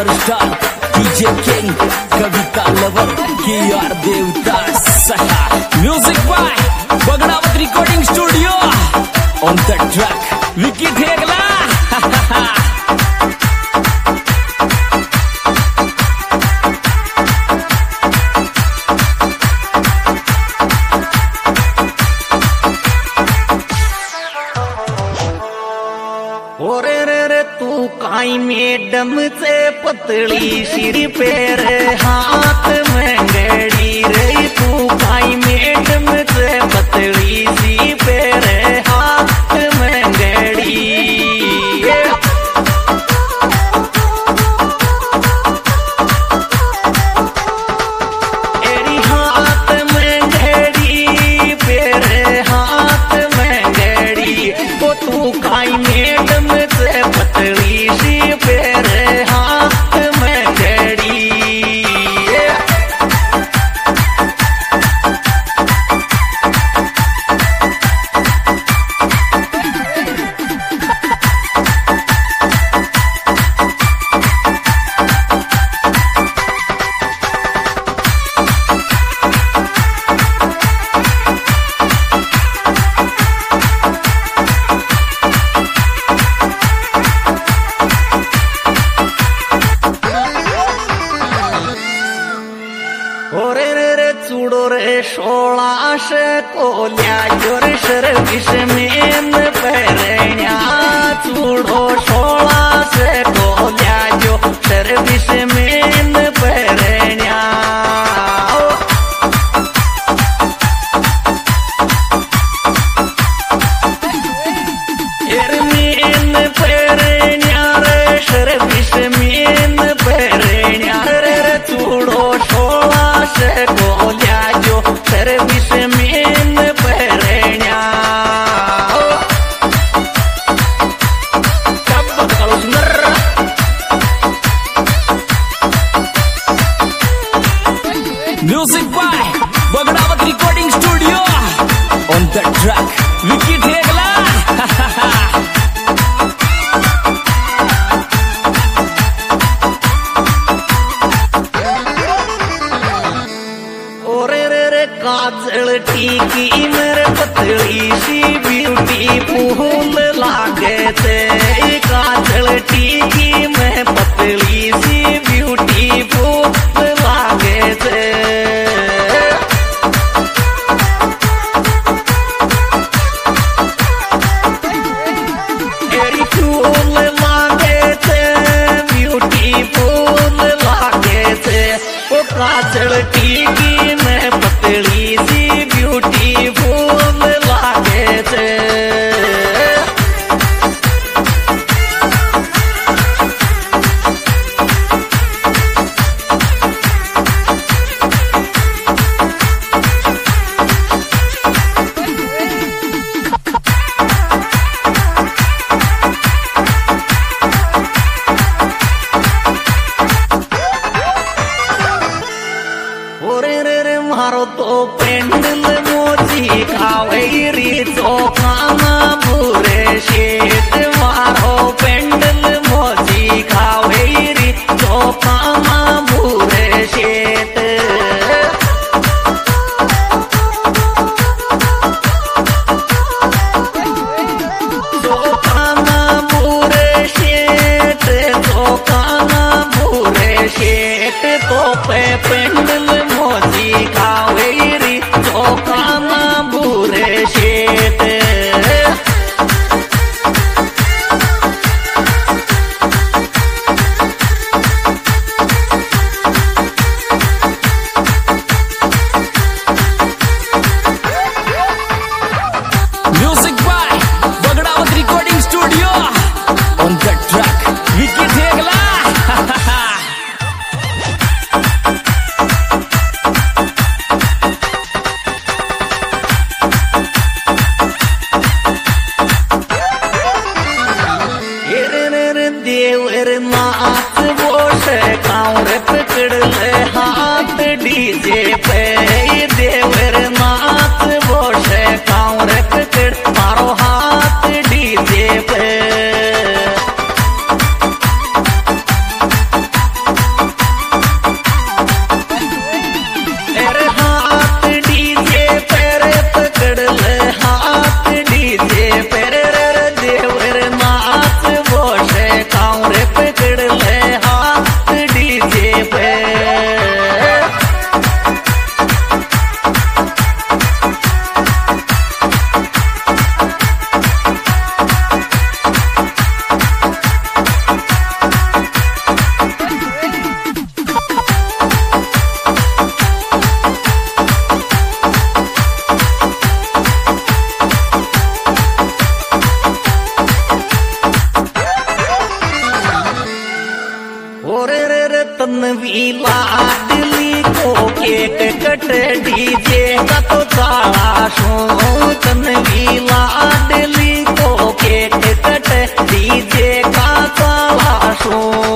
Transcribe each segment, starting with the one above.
Superstar DJ king Kavita lover KR Devdas music by Bagdawat recording studio on the track Vicky Thegla. ओरे रे रे तू काई मैडम से पतली सिर पैर हाथ में गड़ी रे तू काई मैडम से पतली सी पैर हाथ में गड़ी एरी हाथ में गड़ी पैर हाथ में गड़ी वो तू काई मैडम से पतली सी पैर हाथ में गड़ी ओरे रे रे चूड़ो रे 16 को ल्याजो रे सर्विस में पैरण्या चूड़ो 16 को ल्याजो सर्विस में पैरण्या एरमीन पैरण्या रे सर्विस में पैरण्या रे चूड़ो को ल्याजो सर्विस में पैरण्या kalau sunder music by Bagdawat recording studio on the track Vicky Thegla. काजल टीकी मेरे पतली सी ब्यूटी फूल लागे थे काजल टीकी में पतली सी ब्यूटी फूल लागे थे एरी फूल लागे थे ब्यूटी फूल लागे थे वो काजल टीकी में पतली सी ब्यूटी फूल लागे थे मारो तो पेंडल मोची कावेरी चौकाना बुरे शेट मारो पेंडल मोची कावेरी चौकाना बुरे शेट चौकाना बुरे शेट चौकाना बुरे शेट तो पे पेंडल मोची कावेरी चौकाना बुरे शेट music by Bagdawat recording studio on the track Vicky Thegla. देवर नाथ बोस कांवर पकड़ ले हाथ डीजे पे देवर नाथ बोस कांवर पकड़ मारो हाथ डीजे पे तन्वी लाडली को केक कट डीजे का तो ताला शो तन्वी लाडली को केक कट डीजे का ताला शो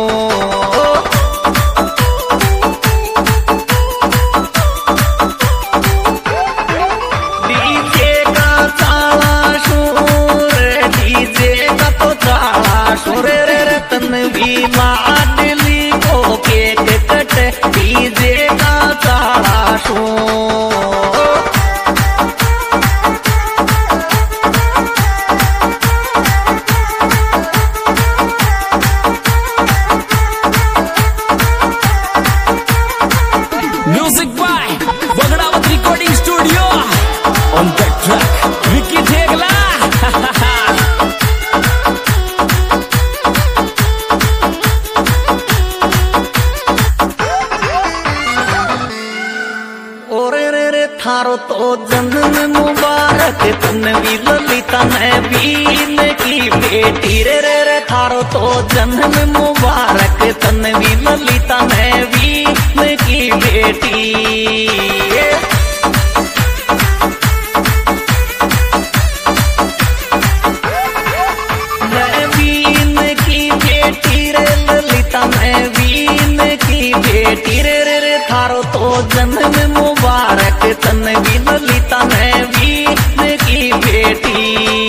तन्वी लाडली को केक कट डीजे का ताला show music by Bagdawat recording studio on the track Vicky Thegla. थारो तो जन्म मुबारक तन्वी ललिता नवीन की बेटी रे रे रे थारो तो जन्म मुबारक तन्वी ललिता नवीन की बेटी नवीन की बेटी रे ललिता नवीन की बेटी रे रे रे थारो तो जन्म मुबारक तन्वी ललिता नवीन की बेटी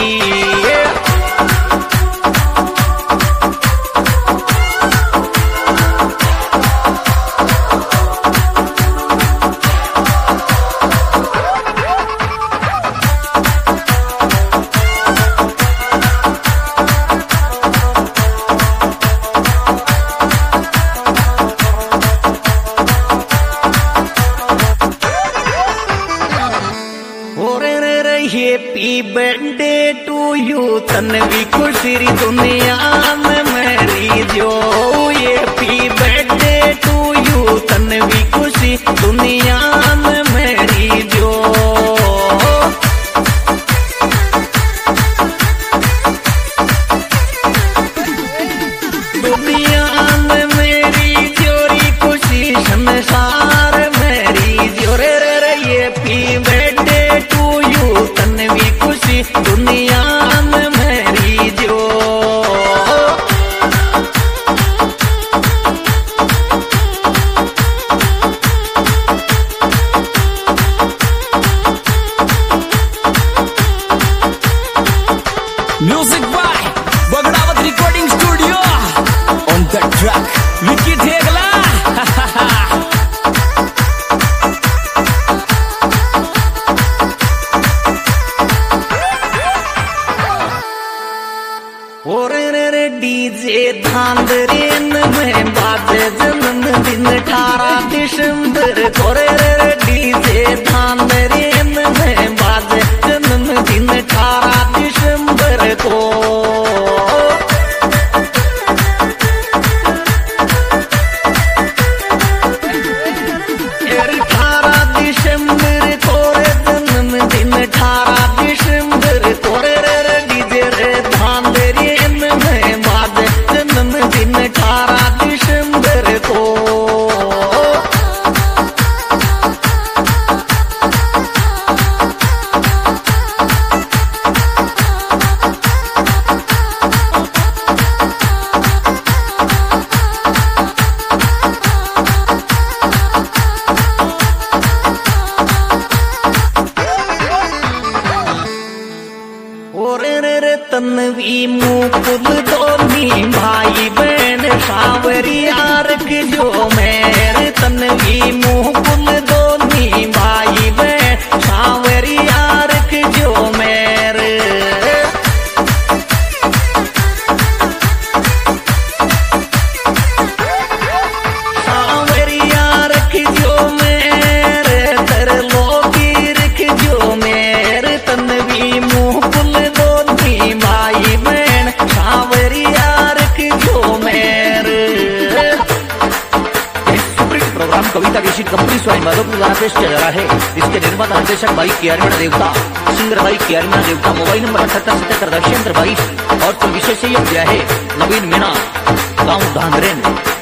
happy birthday to you Tanvi खुशी दुनिया में मेरी जो happy birthday to you Tanvi खुशी दुनिया में मेरी जो दुनिया में मेरी जोरी खुशी संसार मेरी जो रे रे रे happy birthday to you Tanvi खुशी दुनिया में मेरी जो music by Bagdawat recording studio on the track Vicky Thegla. DJ धांधरेन में बाजे जन्मदिन 18 दिसंबर को रे डीजे धांधरेन में बाजे जन्मदिन 18 दिसंबर को 18 दिसंबर को रे जन्मदिन 18 दिसंबर को रे डीजे रे धांधरेन में बाजे जन्मदिन 18 दिसंबर को तन्वी मुकुल दोनी भाई बहन सावरिया रख जो मेरे तन्वी मुकुल दोनी भाई बहन सावरिया रख जो मेरे सावरिया रख जो मेरे तर लोगी रख जो मेरे तन्वी मुकुल भाई बहन सावरिया रख जो मेरे प्रोग्राम कविता विशिष्ट कंपनी स्वाइन माधोपुर द्वारा पेश किया जा रहा है। इसके निर्माता निर्देशक भाई कियारमीना देवता, सिंगर भाई कियारमीना देवता, मोबाइल नंबर 7877 22 और तो विशेष सहयोग दिया है नवीन मीणा गाँव धांधरेन।